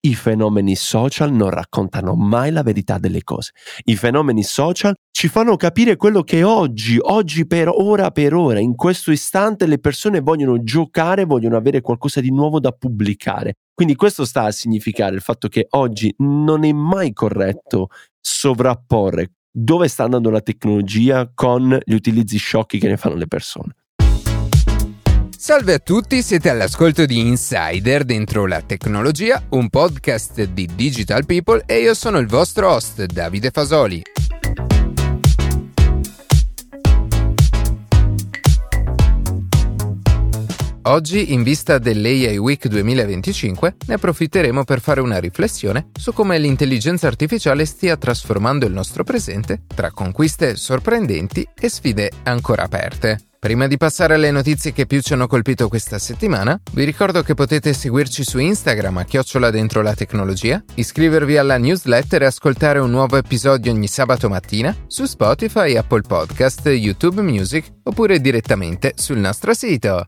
i fenomeni social non raccontano mai la verità delle cose. I fenomeni social ci fanno capire quello che oggi per ora, in questo istante le persone vogliono giocare, vogliono avere qualcosa di nuovo da pubblicare. Quindi questo sta a significare il fatto che oggi non è mai corretto sovrapporre dove sta andando la tecnologia con gli utilizzi sciocchi che ne fanno le persone. Salve a tutti, siete all'ascolto di Insider dentro la tecnologia, un podcast di Digital People e io sono il vostro host Davide Fasoli. Oggi, in vista dell'AI Week 2025, ne approfitteremo per fare una riflessione su come l'intelligenza artificiale stia trasformando il nostro presente tra conquiste sorprendenti e sfide ancora aperte. Prima di passare alle notizie che più ci hanno colpito questa settimana, vi ricordo che potete seguirci su Instagram @ dentro la tecnologia, iscrivervi alla newsletter e ascoltare un nuovo episodio ogni sabato mattina su Spotify, Apple Podcast, YouTube Music oppure direttamente sul nostro sito.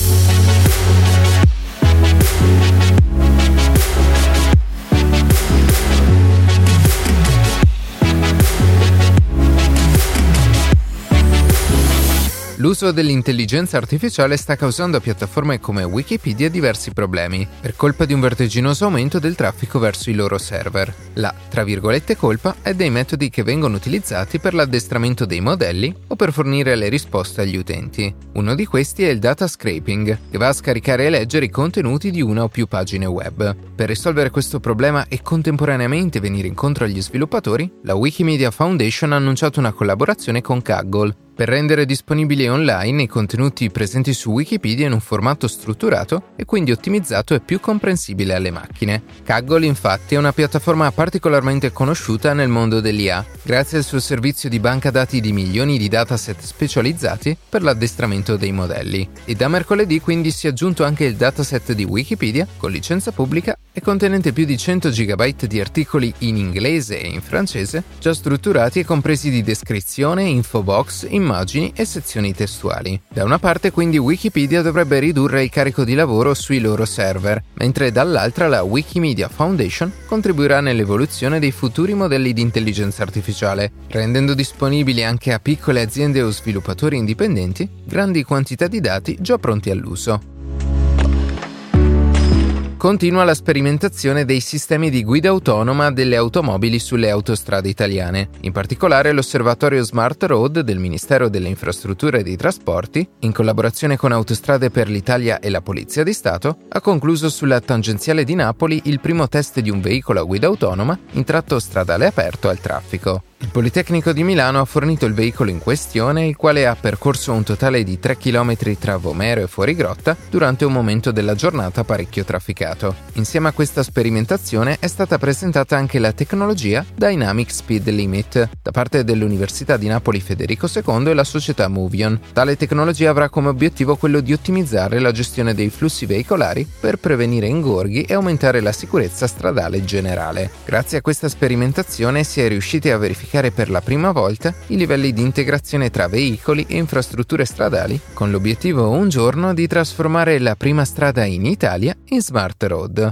L'uso dell'intelligenza artificiale sta causando a piattaforme come Wikipedia diversi problemi, per colpa di un vertiginoso aumento del traffico verso i loro server. La, tra virgolette, colpa è dei metodi che vengono utilizzati per l'addestramento dei modelli o per fornire le risposte agli utenti. Uno di questi è il data scraping, che va a scaricare e leggere i contenuti di una o più pagine web. Per risolvere questo problema e contemporaneamente venire incontro agli sviluppatori, la Wikimedia Foundation ha annunciato una collaborazione con Kaggle, per rendere disponibili online i contenuti presenti su Wikipedia in un formato strutturato e quindi ottimizzato e più comprensibile alle macchine. Kaggle, infatti, è una piattaforma particolarmente conosciuta nel mondo dell'IA, grazie al suo servizio di banca dati di milioni di dataset specializzati per l'addestramento dei modelli. E da mercoledì quindi si è aggiunto anche il dataset di Wikipedia, con licenza pubblica e contenente più di 100 GB di articoli in inglese e in francese, già strutturati e compresi di descrizione, infobox, immagini e sezioni testuali. Da una parte quindi Wikipedia dovrebbe ridurre il carico di lavoro sui loro server, mentre dall'altra la Wikimedia Foundation contribuirà nell'evoluzione dei futuri modelli di intelligenza artificiale, rendendo disponibili anche a piccole aziende o sviluppatori indipendenti grandi quantità di dati già pronti all'uso. Continua la sperimentazione dei sistemi di guida autonoma delle automobili sulle autostrade italiane. In particolare l'osservatorio Smart Road del Ministero delle Infrastrutture e dei Trasporti, in collaborazione con Autostrade per l'Italia e la Polizia di Stato, ha concluso sulla tangenziale di Napoli il primo test di un veicolo a guida autonoma in tratto stradale aperto al traffico. Il Politecnico di Milano ha fornito il veicolo in questione, il quale ha percorso un totale di 3 km tra Vomero e Fuorigrotta durante un momento della giornata parecchio trafficato. Insieme a questa sperimentazione è stata presentata anche la tecnologia Dynamic Speed Limit da parte dell'Università di Napoli Federico II e la società Movion. Tale tecnologia avrà come obiettivo quello di ottimizzare la gestione dei flussi veicolari per prevenire ingorghi e aumentare la sicurezza stradale generale. Grazie a questa sperimentazione si è riusciti a verificare per la prima volta i livelli di integrazione tra veicoli e infrastrutture stradali, con l'obiettivo un giorno di trasformare la prima strada in Italia in Smart Road.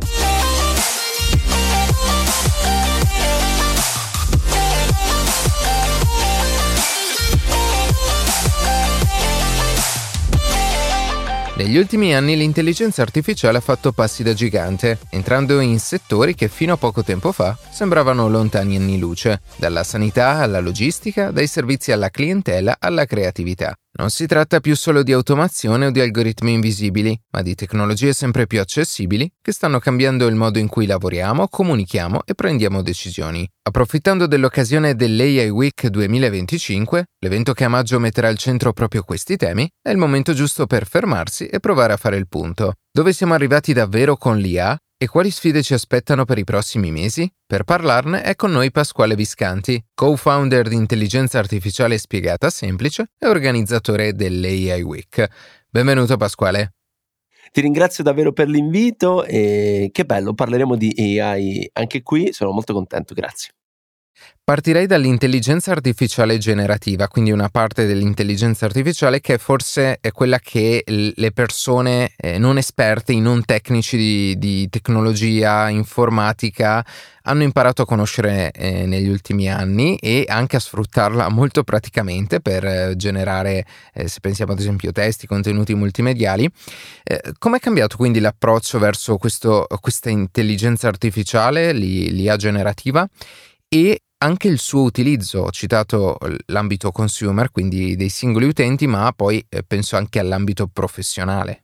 Negli ultimi anni l'intelligenza artificiale ha fatto passi da gigante, entrando in settori che fino a poco tempo fa sembravano lontani anni luce, dalla sanità alla logistica, dai servizi alla clientela alla creatività. Non si tratta più solo di automazione o di algoritmi invisibili, ma di tecnologie sempre più accessibili che stanno cambiando il modo in cui lavoriamo, comunichiamo e prendiamo decisioni. Approfittando dell'occasione dell'AI Week 2025, l'evento che a maggio metterà al centro proprio questi temi, è il momento giusto per fermarsi e provare a fare il punto. Dove siamo arrivati davvero con l'IA? E quali sfide ci aspettano per i prossimi mesi? Per parlarne è con noi Pasquale Viscanti, co-founder di Intelligenza Artificiale Spiegata Semplice e organizzatore dell'AI Week. Benvenuto Pasquale. Ti ringrazio davvero per l'invito e che bello, parleremo di AI anche qui, sono molto contento, grazie. Partirei dall'intelligenza artificiale generativa, quindi una parte dell'intelligenza artificiale che forse è quella che le persone non esperte, i non tecnici di tecnologia, informatica, hanno imparato a conoscere negli ultimi anni e anche a sfruttarla molto praticamente per generare, se pensiamo ad esempio testi, contenuti multimediali. Come è cambiato quindi l'approccio verso questa intelligenza artificiale, l'IA generativa? E anche il suo utilizzo, ho citato l'ambito consumer, quindi dei singoli utenti, ma poi penso anche all'ambito professionale.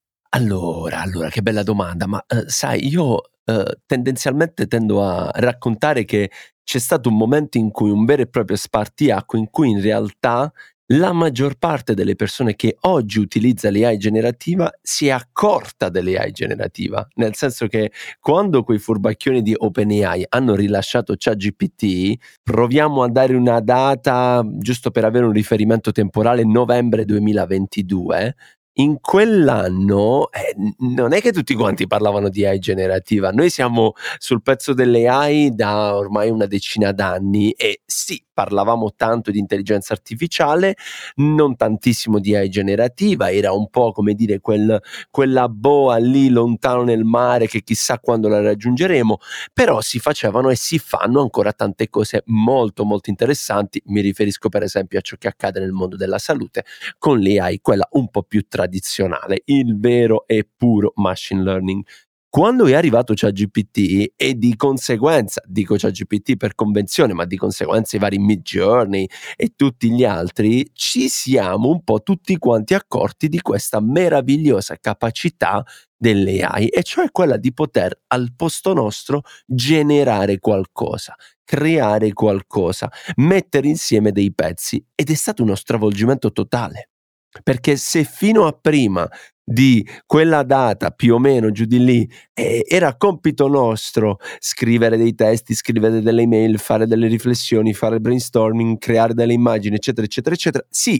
Allora, che bella domanda, ma, sai io, tendenzialmente tendo a raccontare che c'è stato un momento in cui un vero e proprio spartiacque, in cui in realtà la maggior parte delle persone che oggi utilizza l'AI generativa si è accorta dell'AI generativa. Nel senso che quando quei furbacchioni di OpenAI hanno rilasciato ChatGPT, proviamo a dare una data, giusto per avere un riferimento temporale, novembre 2022, in quell'anno, non è che tutti quanti parlavano di AI generativa. Noi siamo sul pezzo delle AI da ormai una decina d'anni e sì, parlavamo tanto di intelligenza artificiale, non tantissimo di AI generativa, era un po' come dire quella boa lì lontano nel mare che chissà quando la raggiungeremo, però si facevano e si fanno ancora tante cose molto molto interessanti. Mi riferisco per esempio a ciò che accade nel mondo della salute con l'AI, quella un po' più tradizionale, il vero e puro machine learning. Quando è arrivato ChatGPT e di conseguenza, dico ChatGPT per convenzione, ma di conseguenza i vari Midjourney e tutti gli altri, ci siamo un po' tutti quanti accorti di questa meravigliosa capacità delle AI, e cioè quella di poter al posto nostro generare qualcosa, creare qualcosa, mettere insieme dei pezzi, ed è stato uno stravolgimento totale. Perché se fino a prima di quella data, più o meno giù di lì, era compito nostro scrivere dei testi, scrivere delle email, fare delle riflessioni, fare brainstorming, creare delle immagini, eccetera, eccetera, eccetera, sì,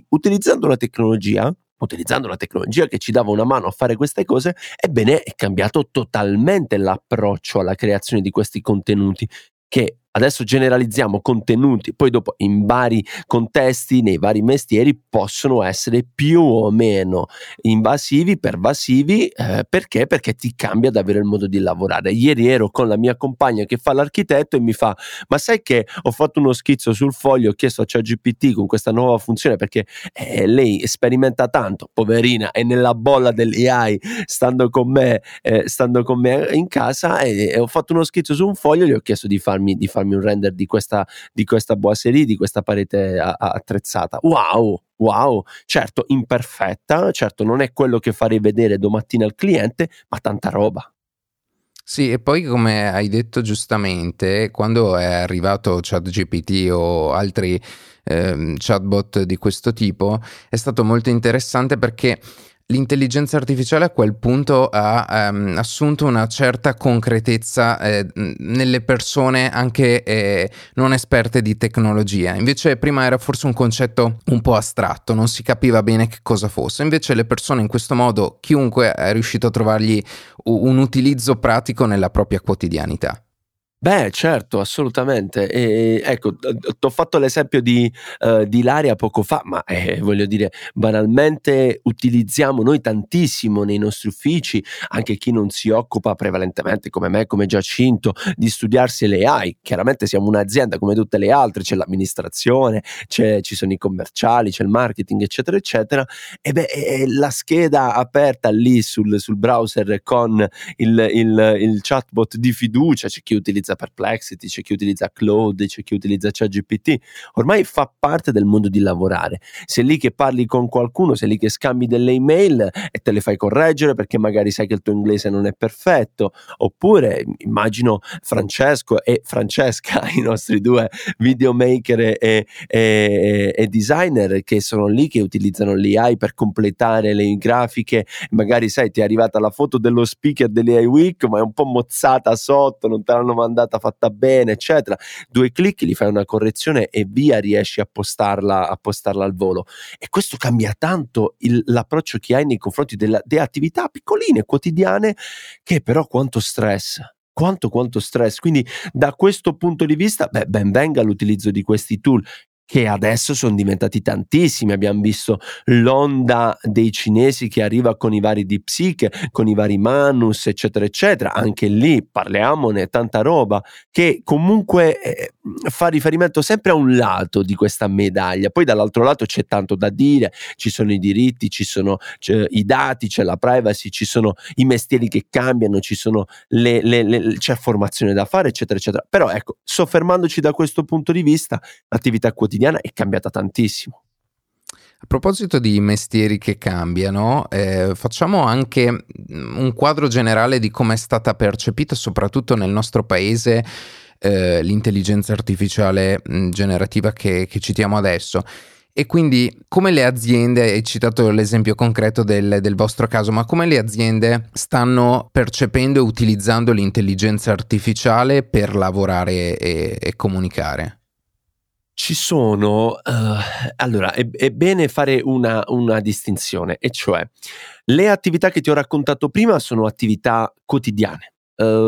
utilizzando la tecnologia che ci dava una mano a fare queste cose, ebbene è cambiato totalmente l'approccio alla creazione di questi contenuti, che adesso generalizziamo contenuti, poi dopo in vari contesti, nei vari mestieri possono essere più o meno invasivi, pervasivi, perché? Perché ti cambia davvero il modo di lavorare. Ieri ero con la mia compagna che fa l'architetto e mi fa: ma sai che ho fatto uno schizzo sul foglio, ho chiesto a ChatGPT con questa nuova funzione, perché lei sperimenta tanto, poverina, è nella bolla dell'AI, stando con me in casa, e ho fatto uno schizzo su un foglio, gli ho chiesto di farmi un render di questa boiserie, di questa parete attrezzata. Wow, certo imperfetta, certo non è quello che farei vedere domattina al cliente, ma tanta roba. Sì, e poi come hai detto giustamente, quando è arrivato ChatGPT o altri chatbot di questo tipo, è stato molto interessante perché l'intelligenza artificiale a quel punto ha assunto una certa concretezza nelle persone anche non esperte di tecnologia. Invece prima era forse un concetto un po' astratto, non si capiva bene che cosa fosse. Invece le persone in questo modo, chiunque è riuscito a trovargli un utilizzo pratico nella propria quotidianità. Beh, certo, assolutamente. Ecco, t'ho fatto l'esempio di Ilaria poco fa, ma voglio dire, banalmente utilizziamo noi tantissimo nei nostri uffici, anche chi non si occupa prevalentemente come me, come Giacinto, di studiarsi le AI. Chiaramente siamo un'azienda come tutte le altre, c'è l'amministrazione, ci sono i commerciali, c'è il marketing, eccetera, eccetera. E beh, la scheda aperta lì sul browser con il chatbot di fiducia, c'è chi utilizza Perplexity, c'è chi utilizza Claude, c'è chi utilizza ChatGPT, ormai fa parte del modo di lavorare. Sei lì che parli con qualcuno, sei lì che scambi delle email e te le fai correggere perché magari sai che il tuo inglese non è perfetto, oppure immagino Francesco e Francesca, i nostri due videomaker e designer, che sono lì che utilizzano l'AI per completare le grafiche. Magari sai, ti è arrivata la foto dello speaker dell'AI Week ma è un po' mozzata sotto, non te l'hanno mandata fatta bene, eccetera. 2 clic, gli fai una correzione e via, riesci a postarla al volo. E questo cambia tanto l'approccio che hai nei confronti delle attività piccoline, quotidiane, che però quanto stress. quanto stress. Quindi da questo punto di vista, ben venga l'utilizzo di questi tool, che adesso sono diventati tantissimi. Abbiamo visto l'onda dei cinesi che arriva con i vari DeepSeek, con i vari Manus, eccetera eccetera. Anche lì parliamone, tanta roba, che comunque fa riferimento sempre a un lato di questa medaglia. Poi dall'altro lato c'è tanto da dire, ci sono i diritti, c'è i dati, c'è la privacy, ci sono i mestieri che cambiano, ci sono c'è formazione da fare, eccetera eccetera. Però ecco, soffermandoci da questo punto di vista, l'attività quotidiana è cambiata tantissimo. A proposito di mestieri che cambiano, facciamo anche un quadro generale di come è stata percepita, soprattutto nel nostro paese, l'intelligenza artificiale generativa che citiamo adesso. E quindi come le aziende, hai citato l'esempio concreto del vostro caso, ma come le aziende stanno percependo e utilizzando l'intelligenza artificiale per lavorare e comunicare? Ci sono, allora è bene fare una distinzione, e cioè le attività che ti ho raccontato prima sono attività quotidiane.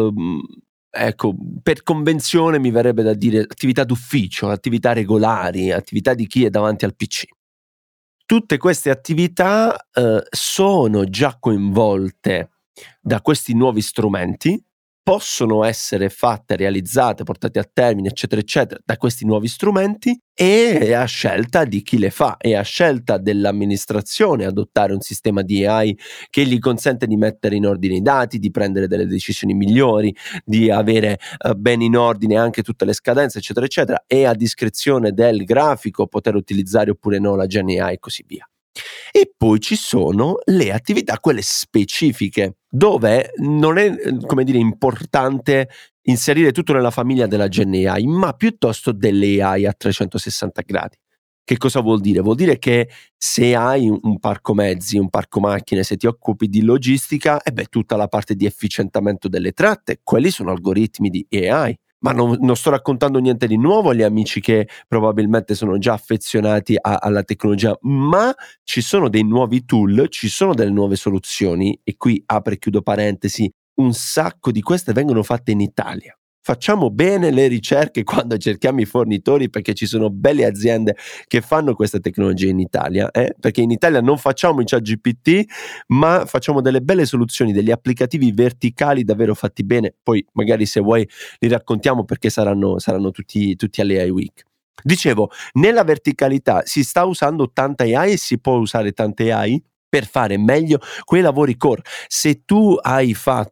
Ecco, per convenzione mi verrebbe da dire attività d'ufficio, attività regolari, attività di chi è davanti al PC. Tutte queste attività sono già coinvolte da questi nuovi strumenti, possono essere fatte, realizzate, portate a termine, eccetera, eccetera, da questi nuovi strumenti, e è a scelta di chi le fa, è a scelta dell'amministrazione adottare un sistema di AI che gli consente di mettere in ordine i dati, di prendere delle decisioni migliori, di avere bene in ordine anche tutte le scadenze, eccetera, eccetera, e a discrezione del grafico poter utilizzare oppure no la Gen AI e così via. E poi ci sono le attività, quelle specifiche, dove non è, come dire, importante inserire tutto nella famiglia della Gen AI, ma piuttosto delle AI a 360 gradi. Che cosa vuol dire? Vuol dire che se hai un parco mezzi, un parco macchine, se ti occupi di logistica, tutta la parte di efficientamento delle tratte, quelli sono algoritmi di AI. Ma non sto raccontando niente di nuovo agli amici che probabilmente sono già affezionati alla tecnologia, ma ci sono dei nuovi tool, ci sono delle nuove soluzioni, e qui apro e chiudo parentesi, un sacco di queste vengono fatte in Italia. Facciamo bene le ricerche quando cerchiamo i fornitori, perché ci sono belle aziende che fanno queste tecnologie in Italia, perché in Italia non facciamo i ChatGPT, ma facciamo delle belle soluzioni, degli applicativi verticali davvero fatti bene. Poi magari, se vuoi, li raccontiamo, perché saranno tutti alle AI Week. Dicevo, nella verticalità si sta usando tanta AI e si può usare tante AI per fare meglio quei lavori core. Se tu hai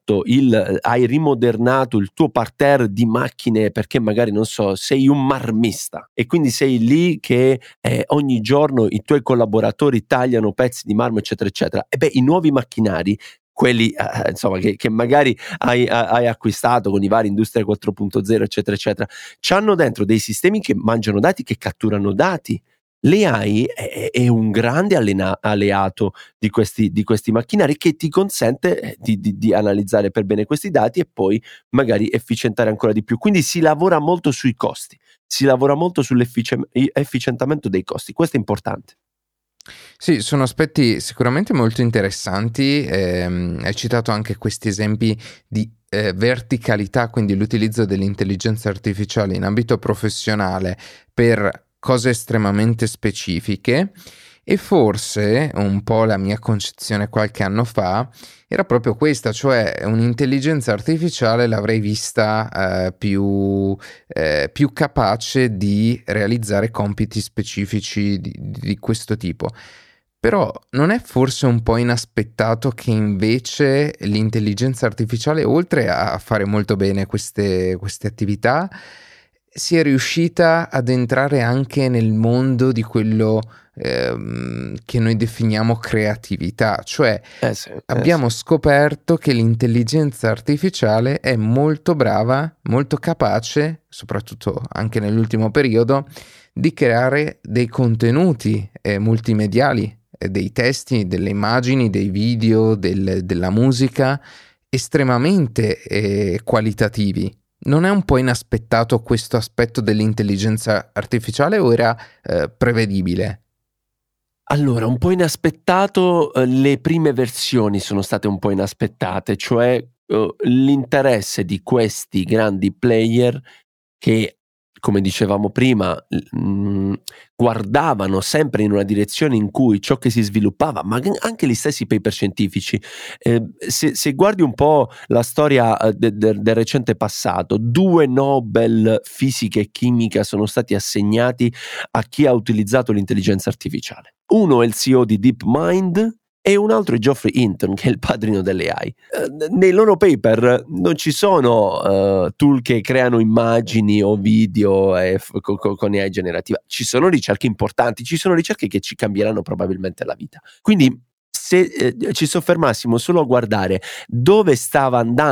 rimodernato il tuo parterre di macchine, perché magari, non so, sei un marmista e quindi sei lì che ogni giorno i tuoi collaboratori tagliano pezzi di marmo, eccetera eccetera, i nuovi macchinari, quelli insomma che magari hai acquistato con i vari Industria 4.0, eccetera eccetera, c'hanno dentro dei sistemi che mangiano dati, che catturano dati. L'AI è un grande alleato di questi macchinari, che ti consente di analizzare per bene questi dati e poi magari efficientare ancora di più. Quindi si lavora molto sui costi, si lavora molto sull'efficientamento dei costi. Questo è importante. Sì, sono aspetti sicuramente molto interessanti. Hai citato anche questi esempi di verticalità, quindi l'utilizzo dell'intelligenza artificiale in ambito professionale per cose estremamente specifiche, e forse un po' la mia concezione qualche anno fa era proprio questa, cioè un'intelligenza artificiale l'avrei vista più capace di realizzare compiti specifici di questo tipo. Però non è forse un po' inaspettato che invece l'intelligenza artificiale, oltre a fare molto bene queste attività, sia riuscita ad entrare anche nel mondo di quello che noi definiamo creatività? Cioè abbiamo scoperto che l'intelligenza artificiale è molto brava, molto capace, soprattutto anche nell'ultimo periodo, di creare dei contenuti multimediali, dei testi, delle immagini, dei video, della musica estremamente qualitativi. Non è un po' inaspettato questo aspetto dell'intelligenza artificiale, o era prevedibile? Allora, un po' inaspettato, le prime versioni sono state un po' inaspettate, cioè l'interesse di questi grandi player che, come dicevamo prima, guardavano sempre in una direzione in cui ciò che si sviluppava, ma anche gli stessi paper scientifici, se guardi un po' la storia del recente passato, 2 Nobel fisica e chimica sono stati assegnati a chi ha utilizzato l'intelligenza artificiale. Uno è il CEO di DeepMind e un altro è Geoffrey Hinton, che è il padrino delle AI. Nei loro paper non ci sono tool che creano immagini o video con AI generativa, ci sono ricerche importanti, ci sono ricerche che ci cambieranno probabilmente la vita. Quindi se ci soffermassimo solo a guardare dove sta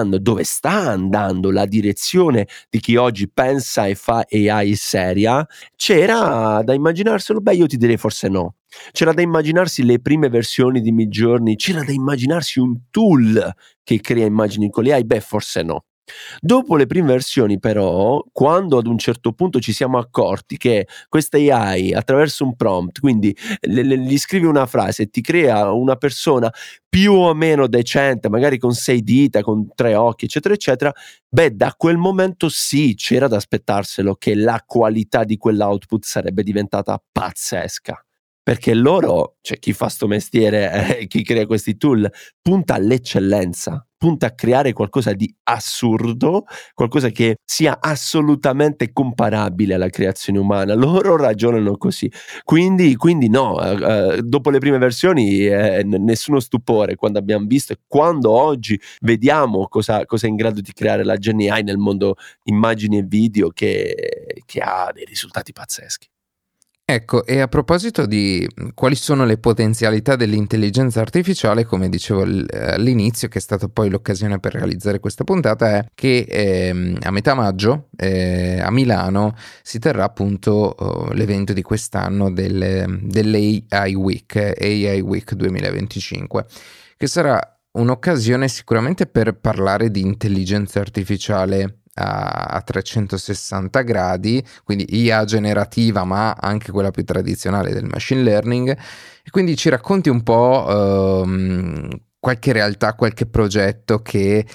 andando la direzione di chi oggi pensa e fa AI seria, c'era da immaginarselo? Beh, io ti direi forse no. C'era da immaginarsi le prime versioni di Midjourney, c'era da immaginarsi un tool che crea immagini con le AI? Beh, forse no. Dopo le prime versioni però, quando ad un certo punto ci siamo accorti che questa AI attraverso un prompt, quindi gli scrivi una frase e ti crea una persona più o meno decente, magari con 6 dita, con 3 occhi, eccetera eccetera, beh, da quel momento sì, c'era da aspettarselo che la qualità di quell'output sarebbe diventata pazzesca. Perché loro, cioè chi fa sto mestiere, chi crea questi tool, punta all'eccellenza, punta a creare qualcosa di assurdo, qualcosa che sia assolutamente comparabile alla creazione umana. Loro ragionano così. Quindi no, dopo le prime versioni nessuno stupore quando abbiamo visto e quando oggi vediamo cosa è in grado di creare la Gen AI nel mondo immagini e video che ha dei risultati pazzeschi. Ecco, e a proposito di quali sono le potenzialità dell'intelligenza artificiale, come dicevo all'inizio, che è stata poi l'occasione per realizzare questa puntata, è che a metà maggio a Milano si terrà appunto l'evento di quest'anno dell'AI Week 2025, che sarà un'occasione sicuramente per parlare di intelligenza artificiale a 360 gradi, quindi IA generativa ma anche quella più tradizionale del machine learning, e quindi ci racconti un po' qualche realtà, qualche progetto che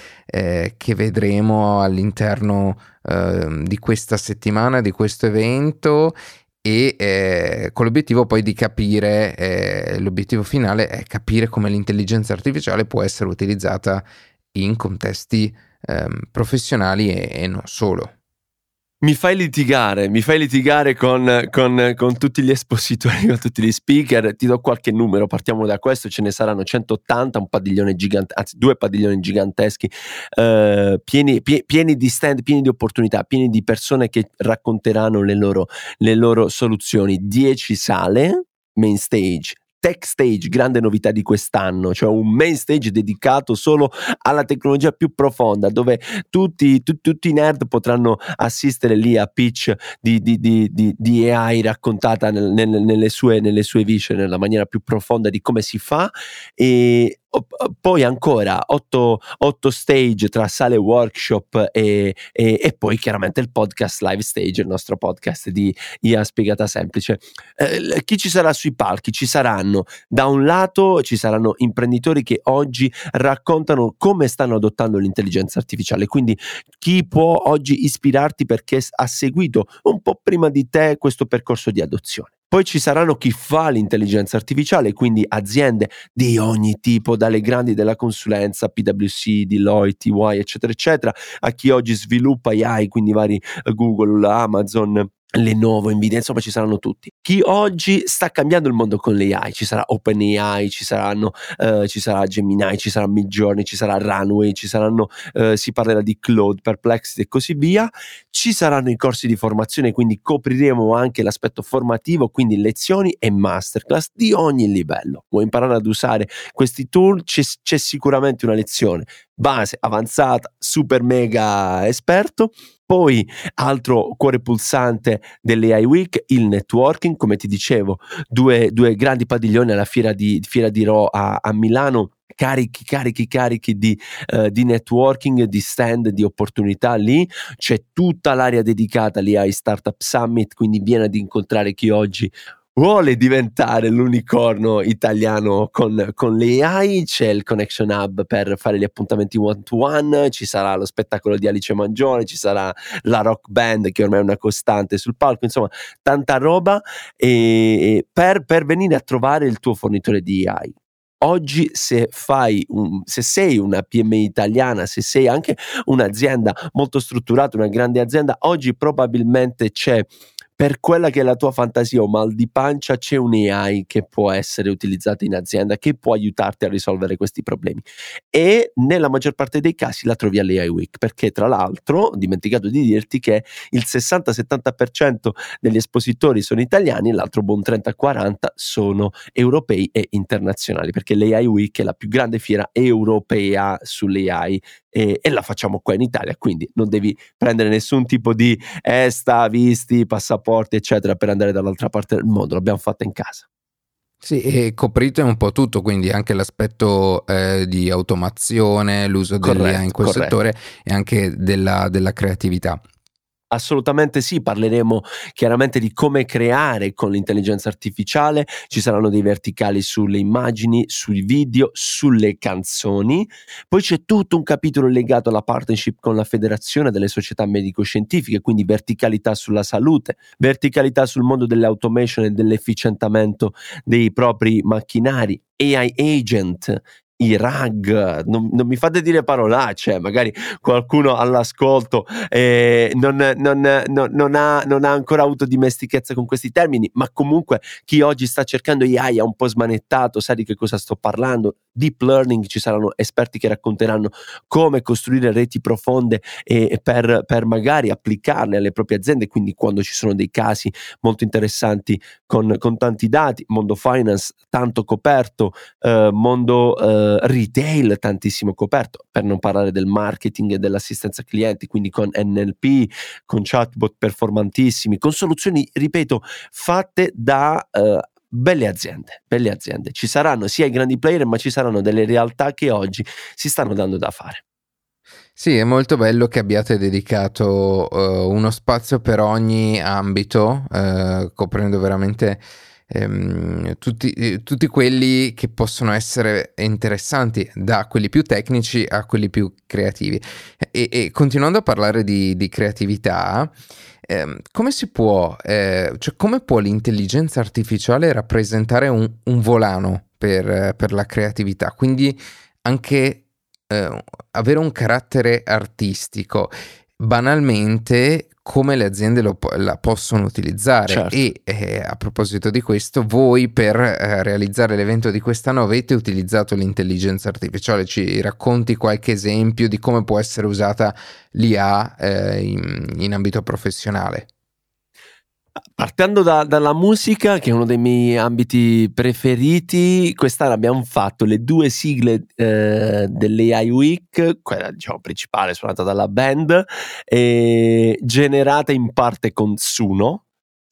vedremo all'interno di questa settimana, di questo evento, e con l'obiettivo poi di capire, l'obiettivo finale è capire come l'intelligenza artificiale può essere utilizzata in contesti professionali e non solo. Mi fai litigare con tutti gli espositori, con tutti gli speaker. Ti do qualche numero, partiamo da questo: ce ne saranno 180, un padiglione gigante, anzi 2 padiglioni giganteschi, pieni di stand, pieni di opportunità, pieni di persone che racconteranno le loro soluzioni. 10 sale, main stage, Tech Stage, grande novità di quest'anno, cioè un main stage dedicato solo alla tecnologia più profonda, dove tutti i nerd potranno assistere lì a pitch di AI raccontata nelle sue viscere, nella maniera più profonda di come si fa. E poi ancora 8 stage tra sale workshop e poi chiaramente il podcast live stage, il nostro podcast di IA spiegata semplice. Chi ci sarà sui palchi? Ci saranno, da un lato, ci saranno imprenditori che oggi raccontano come stanno adottando l'intelligenza artificiale, quindi chi può oggi ispirarti perché ha seguito un po' prima di te questo percorso di adozione. Poi ci saranno chi fa l'intelligenza artificiale, quindi aziende di ogni tipo, dalle grandi della consulenza, PwC, Deloitte, EY, eccetera, eccetera, a chi oggi sviluppa AI, quindi vari Google, Amazon, Lenovo, Nvidia, insomma ci saranno tutti. Chi oggi sta cambiando il mondo con l'AI, ci sarà OpenAI, ci sarà Gemini, ci sarà Midjourney, ci sarà Runway, si parlerà di Claude, Perplexity e così via. Ci saranno i corsi di formazione, quindi copriremo anche l'aspetto formativo, quindi lezioni e masterclass di ogni livello. Vuoi imparare ad usare questi tool? C'è sicuramente una lezione base, avanzata, super mega esperto. Poi altro cuore pulsante dell'AI Week, il networking, come ti dicevo, due grandi padiglioni alla fiera di Rho a Milano, carichi di networking, di stand, di opportunità. Lì c'è tutta l'area dedicata all'AI Startup Summit, quindi vieni ad incontrare chi oggi vuole diventare l'unicorno italiano con l'AI. C'è il Connection Hub per fare gli appuntamenti one to one, ci sarà lo spettacolo di Alice Mangione, ci sarà la rock band che ormai è una costante sul palco, insomma tanta roba per venire a trovare il tuo fornitore di AI. Oggi se sei una PMI italiana, se sei anche un'azienda molto strutturata, una grande azienda, oggi probabilmente c'è, per quella che è la tua fantasia o mal di pancia, c'è un AI che può essere utilizzato in azienda, che può aiutarti a risolvere questi problemi, e nella maggior parte dei casi la trovi all'AI Week, perché tra l'altro ho dimenticato di dirti che il 60-70% degli espositori sono italiani e l'altro buon 30-40% sono europei e internazionali, perché l'AI Week è la più grande fiera europea sull'AI e la facciamo qua in Italia, quindi non devi prendere nessun tipo di visti, passaporti eccetera per andare dall'altra parte del mondo, l'abbiamo fatta in casa. Sì, e coprite un po' tutto, quindi anche l'aspetto di automazione, l'uso dell'AI in quel settore e anche della creatività. Assolutamente sì, parleremo chiaramente di come creare con l'intelligenza artificiale, ci saranno dei verticali sulle immagini, sui video, sulle canzoni, poi c'è tutto un capitolo legato alla partnership con la Federazione delle Società Medico-Scientifiche, quindi verticalità sulla salute, verticalità sul mondo dell'automation e dell'efficientamento dei propri macchinari, AI agent, i RAG, non mi fate dire parolacce, magari qualcuno all'ascolto non ha ancora avuto dimestichezza con questi termini, ma comunque chi oggi sta cercando AI è un po' smanettato, sa di che cosa sto parlando. Deep learning, ci saranno esperti che racconteranno come costruire reti profonde per magari applicarle alle proprie aziende, quindi quando ci sono dei casi molto interessanti con tanti dati, mondo finance tanto coperto, mondo retail tantissimo coperto, per non parlare del marketing e dell'assistenza clienti, quindi con NLP, con chatbot performantissimi, con soluzioni, ripeto, fatte da belle aziende. Ci saranno sia i grandi player, ma ci saranno delle realtà che oggi si stanno dando da fare. Sì, è molto bello che abbiate dedicato uno spazio per ogni ambito, coprendo veramente tutti quelli che possono essere interessanti, da quelli più tecnici a quelli più creativi. E continuando a parlare di creatività, come si può, cioè come può l'intelligenza artificiale rappresentare un volano per la creatività, quindi anche avere un carattere artistico? Banalmente, come le aziende la possono utilizzare. Certo. E a proposito di questo, voi per realizzare l'evento di quest'anno avete utilizzato l'intelligenza artificiale. Ci racconti qualche esempio di come può essere usata l'IA in ambito professionale? Partendo dalla musica, che è uno dei miei ambiti preferiti, quest'anno abbiamo fatto le 2 sigle dell'AI Week, quella diciamo principale suonata dalla band, generata in parte con Suno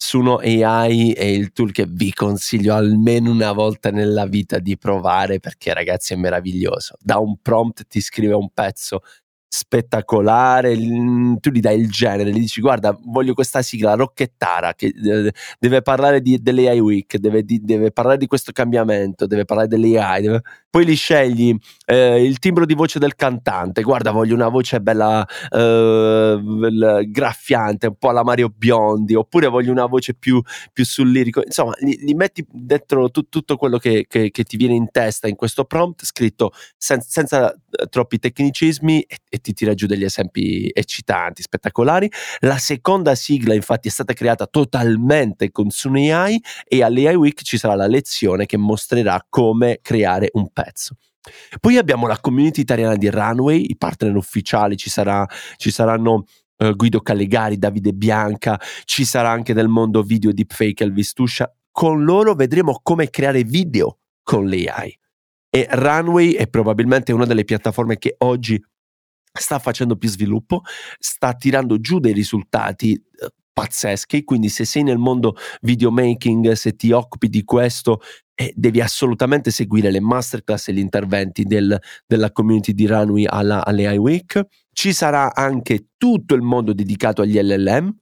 AI, è il tool che vi consiglio almeno una volta nella vita di provare, perché ragazzi è meraviglioso. Da un prompt ti scrive un pezzo spettacolare, tu gli dai il genere, gli dici guarda voglio questa sigla rocchettara che deve parlare dell'AI Week, deve parlare di questo cambiamento, deve parlare dell'AI, poi gli scegli il timbro di voce del cantante, guarda voglio una voce bella graffiante, un po' alla Mario Biondi, oppure voglio una voce più sul lirico, insomma gli metti dentro tutto quello che ti viene in testa in questo prompt scritto senza troppi tecnicismi, e ti tira giù degli esempi eccitanti, spettacolari. La seconda sigla infatti è stata creata totalmente con Suno AI, e all'AI Week ci sarà la lezione che mostrerà come creare un pezzo. Poi abbiamo la community italiana di Runway, i partner ufficiali, ci saranno Guido Callegari, Davide Bianca, ci sarà anche del mondo video deepfake Elvis Tuscia. Con loro vedremo come creare video con l'AI, e Runway è probabilmente una delle piattaforme che oggi sta facendo più sviluppo, sta tirando giù dei risultati pazzeschi, quindi se sei nel mondo videomaking, se ti occupi di questo, devi assolutamente seguire le masterclass e gli interventi della community di Runway all'AI Week. Ci sarà anche tutto il mondo dedicato agli LLM,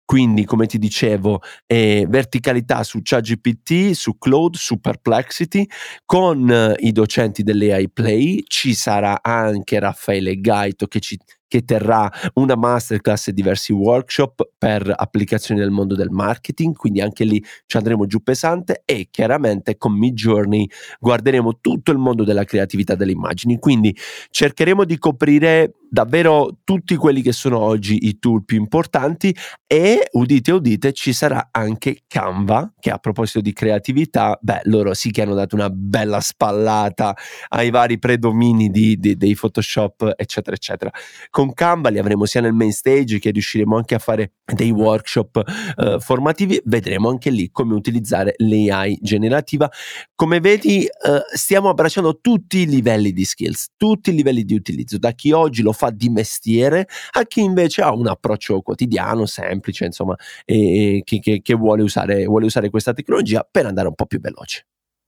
quindi come ti dicevo verticalità su ChatGPT, su Claude, su Perplexity. Con i docenti dell'AI Play ci sarà anche Raffaele Gaito che terrà una masterclass e diversi workshop per applicazioni nel mondo del marketing, quindi anche lì ci andremo giù pesante, e chiaramente con Midjourney guarderemo tutto il mondo della creatività delle immagini, quindi cercheremo di coprire davvero tutti quelli che sono oggi i tool più importanti. E udite udite, ci sarà anche Canva, che a proposito di creatività, loro sì che hanno dato una bella spallata ai vari predomini dei Photoshop eccetera eccetera. Con Canva li avremo sia nel main stage, che riusciremo anche a fare dei workshop formativi. Vedremo anche lì come utilizzare l'AI generativa. Come vedi stiamo abbracciando tutti i livelli di skills, tutti i livelli di utilizzo, da chi oggi lo fa di mestiere a chi invece ha un approccio quotidiano, semplice, insomma, e che vuole usare questa tecnologia per andare un po' più veloce.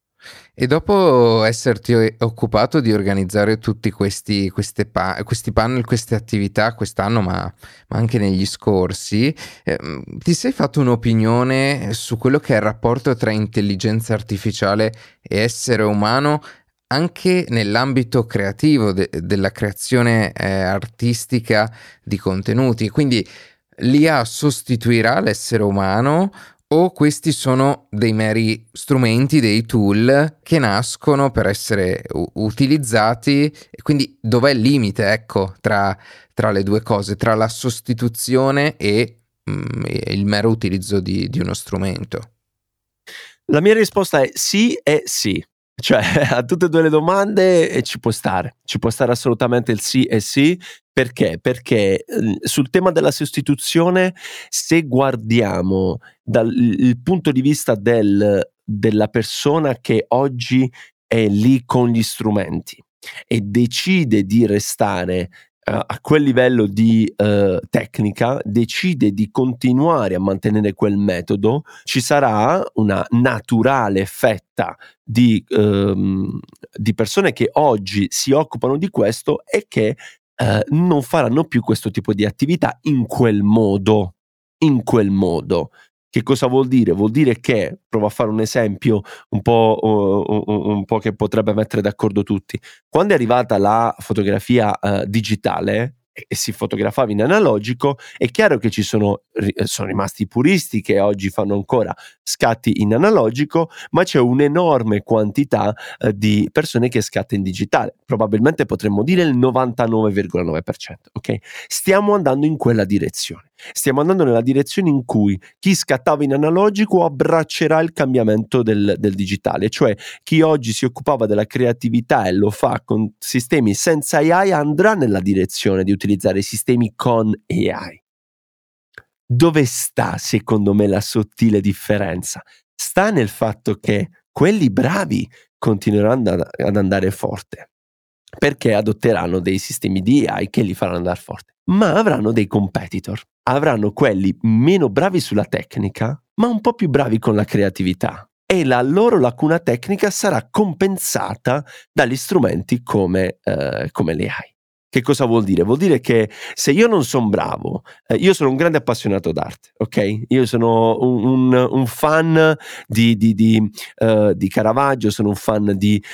E dopo esserti occupato di organizzare tutti questi panel, queste attività quest'anno, ma anche negli scorsi, ti sei fatto un'opinione su quello che è il rapporto tra intelligenza artificiale e essere umano, anche nell'ambito creativo della creazione artistica di contenuti? Quindi l'IA sostituirà l'essere umano, o questi sono dei meri strumenti, dei tool che nascono per essere utilizzati, e quindi dov'è il limite, ecco, tra le due cose, tra la sostituzione e il mero utilizzo di uno strumento? La mia risposta è sì e sì. Cioè, a tutte e due le domande ci può stare assolutamente il sì e sì. Perché? Perché sul tema della sostituzione, se guardiamo dal il punto di vista della persona che oggi è lì con gli strumenti e decide di restare a quel livello di tecnica, decide di continuare a mantenere quel metodo, ci sarà una naturale fetta di persone che oggi si occupano di questo e che non faranno più questo tipo di attività in quel modo. Che cosa vuol dire? Vuol dire che, provo a fare un esempio un po' che potrebbe mettere d'accordo tutti. Quando è arrivata la fotografia digitale e si fotografava in analogico, è chiaro che sono rimasti i puristi che oggi fanno ancora scatti in analogico, ma c'è un'enorme quantità di persone che scatta in digitale. Probabilmente potremmo dire il 99,9%, ok? Stiamo andando in quella direzione. Stiamo andando nella direzione in cui chi scattava in analogico abbraccerà il cambiamento del digitale, cioè chi oggi si occupava della creatività e lo fa con sistemi senza AI andrà nella direzione di utilizzare i sistemi con AI. Dove sta, secondo me, la sottile differenza? Sta nel fatto che quelli bravi continueranno ad andare forte, perché adotteranno dei sistemi di AI che li faranno andare forte, ma avranno dei competitor, avranno quelli meno bravi sulla tecnica, ma un po' più bravi con la creatività, e la loro lacuna tecnica sarà compensata dagli strumenti come l'AI. Che cosa vuol dire? Vuol dire che se io non sono bravo, io sono un grande appassionato d'arte, ok? Io sono un fan di Caravaggio, sono un fan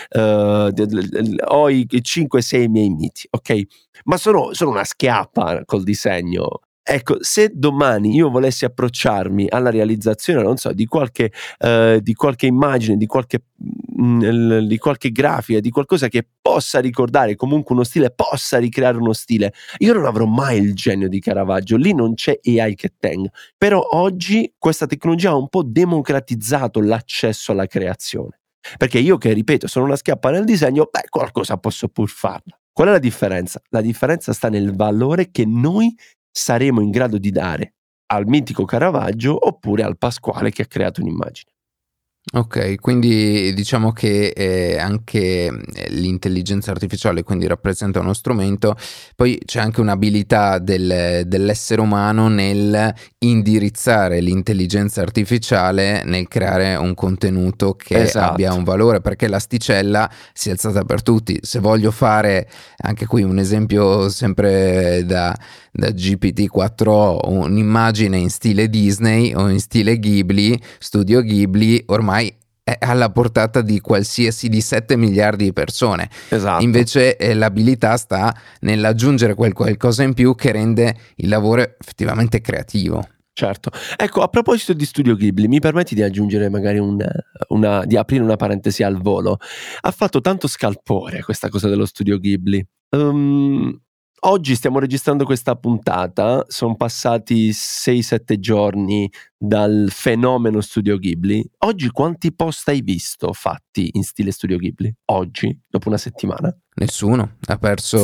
ho i 5-6 miei miti, ok? Ma sono una schiappa col disegno. Ecco, se domani io volessi approcciarmi alla realizzazione, non so, di qualche immagine, di qualche grafica, di qualcosa che possa ricordare comunque uno stile, possa ricreare uno stile, io non avrò mai il genio di Caravaggio, lì non c'è AI che tenga. Però oggi questa tecnologia ha un po' democratizzato l'accesso alla creazione, perché io, che ripeto sono una schiappa nel disegno, qualcosa posso pur farla. Qual è la differenza? La differenza sta nel valore che noi saremo in grado di dare al mitico Caravaggio oppure al Pasquale che ha creato un'immagine. Ok, quindi diciamo che anche l'intelligenza artificiale quindi rappresenta uno strumento, poi c'è anche un'abilità dell'essere umano nel indirizzare l'intelligenza artificiale nel creare un contenuto che abbia un valore, perché l'asticella si è alzata per tutti. Se voglio fare, anche qui un esempio sempre da da GPT-4 un'immagine in stile Disney o in stile Ghibli, Studio Ghibli, ormai è alla portata di qualsiasi di 7 miliardi di persone. Esatto. Invece l'abilità sta nell'aggiungere quel qualcosa in più che rende il lavoro effettivamente creativo. Certo. Ecco, a proposito di Studio Ghibli, mi permetti di aggiungere magari di aprire una parentesi al volo. Ha fatto tanto scalpore questa cosa dello Studio Ghibli. Oggi stiamo registrando questa puntata, sono passati 6-7 giorni dal fenomeno Studio Ghibli. Oggi quanti post hai visto fatti in stile Studio Ghibli? Oggi, dopo una settimana? Nessuno, ha perso...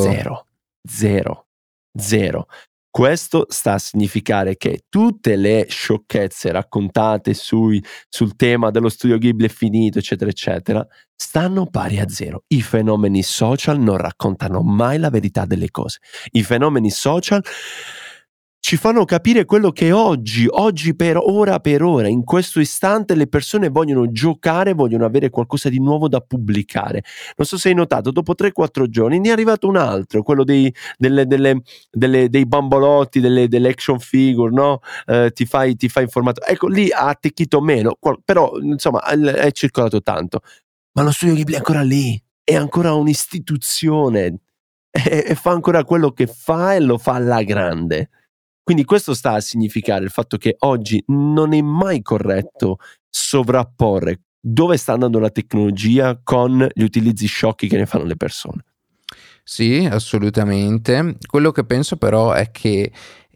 Zero. Questo sta a significare che tutte le sciocchezze raccontate sul tema dello Studio Ghibli è finito, eccetera, eccetera, stanno pari a zero. I fenomeni social non raccontano mai la verità delle cose. I fenomeni social ci fanno capire quello che oggi per ora, in questo istante, le persone vogliono giocare, vogliono avere qualcosa di nuovo da pubblicare. Non so se hai notato, dopo 3-4 giorni ne è arrivato un altro, quello dei bambolotti, delle action figure, no? Ti fai informato. Ecco, lì ha attecchito meno, però insomma è circolato tanto. Ma lo Studio Ghibli è ancora lì, è ancora un'istituzione e fa ancora quello che fa e lo fa alla grande. Quindi questo sta a significare il fatto che oggi non è mai corretto sovrapporre dove sta andando la tecnologia con gli utilizzi sciocchi che ne fanno le persone. Sì, assolutamente. Quello che penso però è che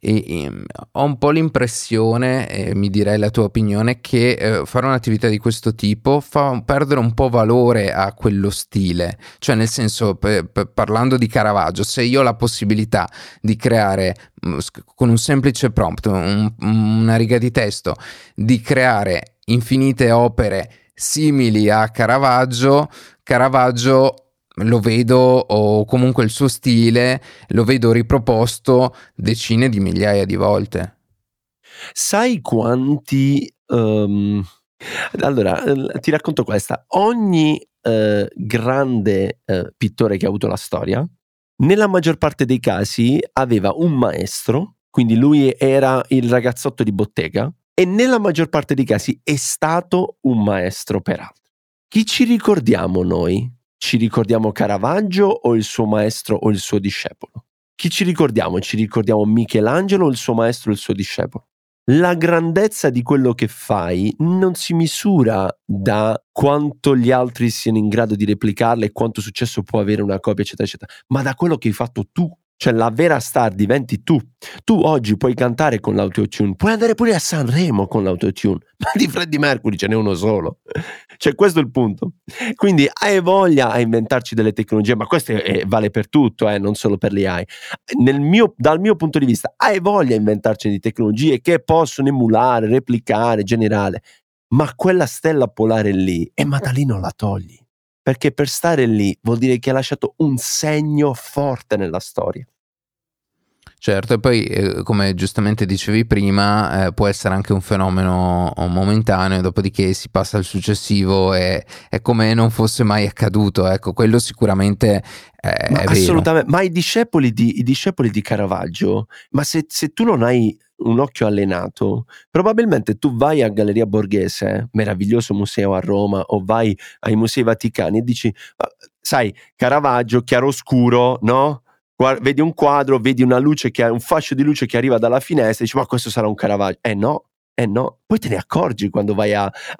ho un po' l'impressione, mi direi la tua opinione, che fare un'attività di questo tipo fa perdere un po' valore a quello stile. Cioè, nel senso, parlando di Caravaggio, se io ho la possibilità di creare con un semplice prompt, una riga di testo, di creare infinite opere simili a Caravaggio lo vedo, o comunque il suo stile lo vedo riproposto decine di migliaia di volte. Sai quanti allora ti racconto questa. Ogni grande pittore che ha avuto la storia, nella maggior parte dei casi aveva un maestro, quindi lui era il ragazzotto di bottega, e nella maggior parte dei casi è stato un maestro per altri. Chi ci ricordiamo noi? Ci ricordiamo Caravaggio o il suo maestro o il suo discepolo? Chi ci ricordiamo? Ci ricordiamo Michelangelo o il suo maestro o il suo discepolo? La grandezza di quello che fai non si misura da quanto gli altri siano in grado di replicarla e quanto successo può avere una copia, eccetera, eccetera, ma da quello che hai fatto tu. Cioè la vera star diventi tu. Tu oggi puoi cantare con l'autotune, puoi andare pure a Sanremo con l'autotune, ma di Freddie Mercury ce n'è uno solo. Cioè questo è il punto. Quindi hai voglia a inventarci delle tecnologie, ma questo vale per tutto, non solo per le AI. Dal mio punto di vista, hai voglia a inventarci di tecnologie che possono emulare, replicare, generare, ma quella stella polare lì, ma da lì non la togli. Perché per stare lì vuol dire che ha lasciato un segno forte nella storia. Certo, e poi come giustamente dicevi prima, può essere anche un fenomeno momentaneo, dopodiché si passa al successivo e è come non fosse mai accaduto. Ecco, quello sicuramente è vero. Assolutamente, ma i discepoli di Caravaggio, ma se tu non hai un occhio allenato, probabilmente tu vai a Galleria Borghese, meraviglioso museo a Roma, o vai ai Musei Vaticani e dici, sai, Caravaggio, chiaroscuro, no? Vedi un quadro, vedi una luce un fascio di luce che arriva dalla finestra e dici, ma questo sarà un Caravaggio. No. Poi te ne accorgi quando vai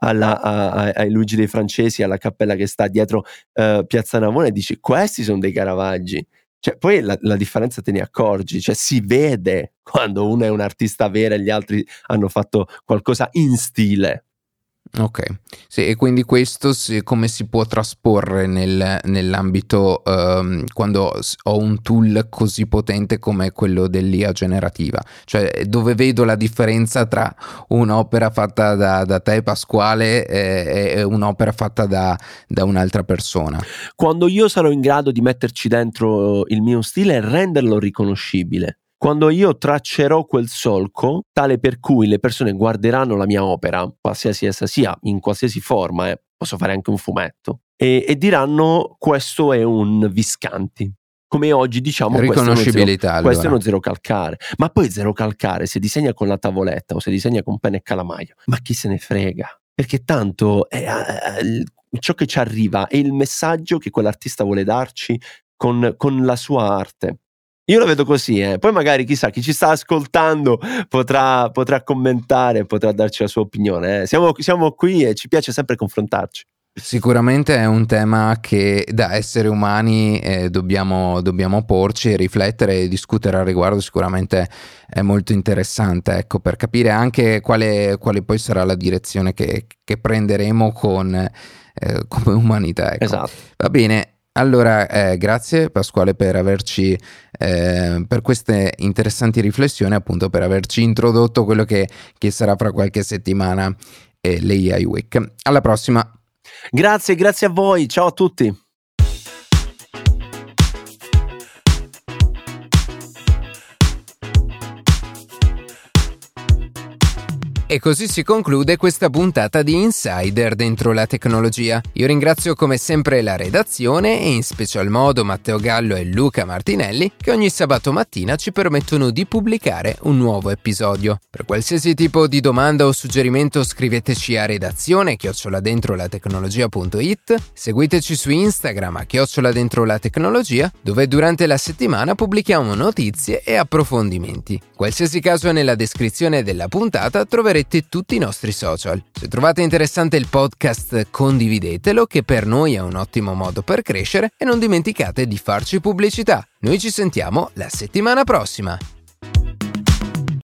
ai Luigi dei Francesi, alla cappella che sta dietro Piazza Navona, e dici, questi sono dei Caravaggi. Cioè, poi la differenza te ne accorgi, cioè si vede quando uno è un artista vero e gli altri hanno fatto qualcosa in stile. Ok, sì, e quindi questo come si può trasporre nell'ambito quando ho un tool così potente come quello dell'IA generativa? Cioè, dove vedo la differenza tra un'opera fatta da te, Pasquale, e un'opera fatta da un'altra persona? Quando io sarò in grado di metterci dentro il mio stile e renderlo riconoscibile. Quando io traccerò quel solco tale per cui le persone guarderanno la mia opera, qualsiasi essa sia, in qualsiasi forma, posso fare anche un fumetto, e diranno, questo è un Visconti. come oggi diciamo riconoscibilità, questo è uno zero calcare. Ma poi zero calcare se disegna con la tavoletta o se disegna con penna e calamaio, ma chi se ne frega, perché tanto ciò che ci arriva è il messaggio che quell'artista vuole darci con la sua arte. Io la vedo così, poi magari chissà chi ci sta ascoltando potrà commentare, potrà darci la sua opinione. Siamo qui e ci piace sempre confrontarci. Sicuramente è un tema che da esseri umani dobbiamo porci e riflettere e discutere al riguardo. Sicuramente è molto interessante, ecco, per capire anche quale poi sarà la direzione che prenderemo come umanità, ecco. Esatto. Va bene. Allora, grazie Pasquale per averci per queste interessanti riflessioni, appunto per averci introdotto quello che sarà fra qualche settimana l'AI Week. Alla prossima. Grazie a voi, ciao a tutti. E così si conclude questa puntata di Insider dentro la tecnologia. Io ringrazio come sempre la redazione e in special modo Matteo Gallo e Luca Martinelli che ogni sabato mattina ci permettono di pubblicare un nuovo episodio. Per qualsiasi tipo di domanda o suggerimento scriveteci a redazione@dentrolatecnologia.it, seguiteci su Instagram @dentrolatecnologia, dove durante la settimana pubblichiamo notizie e approfondimenti. Qualsiasi caso, nella descrizione della puntata troverete tutti i nostri social. Se trovate interessante il podcast, condividetelo, che per noi è un ottimo modo per crescere, e non dimenticate di farci pubblicità. Noi ci sentiamo la settimana prossima.